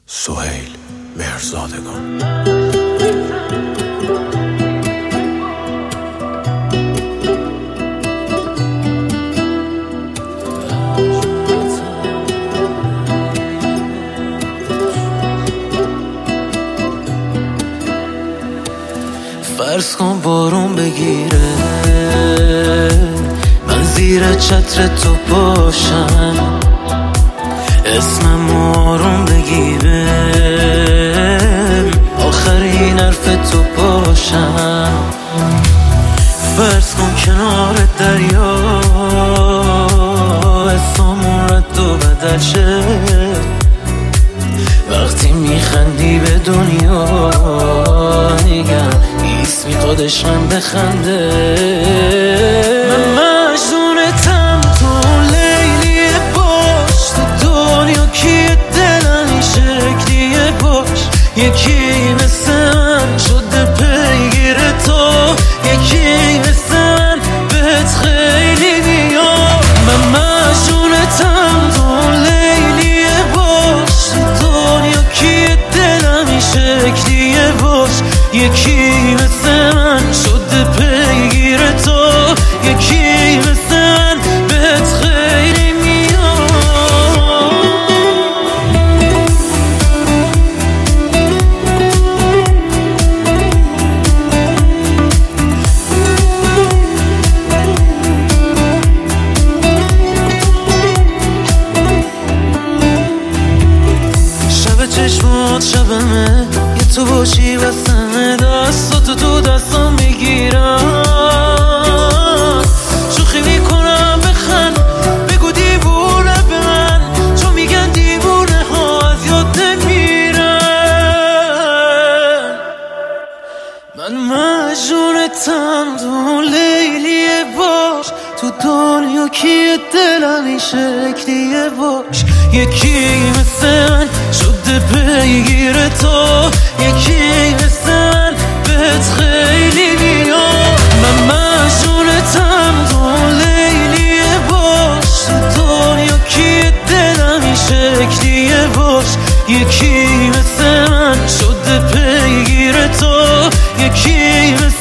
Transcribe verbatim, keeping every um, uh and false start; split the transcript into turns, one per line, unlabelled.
سهیل مهرزادگان.
فرض کن بارون بگیره، من زیر چتر تو باشم، اسمم آروم بگیره، آخرین حرف تو باشم. فرض کن کنار دریا اسممون رد و بدل شه، وقتی میخندی به دنیا نگم اسمی خودش هم بخنده. من مجنونتم، تو لیلیه باش، تو دنیا کیه دلم این شکلیه باش. یکی مثل من شده پیگیر تو، یکی مثل من بهت خیلی میاد. من مجنونتم، تو لیلیه باش، تو دنیا کیه دلم این شکلیه باش. یکی مثل من شده پیگیر تو، یکی مثل من بهت خیلی میاد. شب چشمات شبمه، یه تو باشی واسمه، دستاتو تو دستام میگیرم، شوخی میکنم بخند، بگو دیوونه به من، چون میگن دیوونه ها از یاد نمیرن. من مجنونتم، تو لیلیه باش، تو دنیا کیه دلم این شکلیه باش. یکی مثل من شده پیگیر تو، یکی مثل من بهت خیلی میاد. من مجنونتم، تو لیلیه باش، تو دنیا کیه دلم این شکلیه باش. یکی مثل من شده پیگیر تو، یکی مثل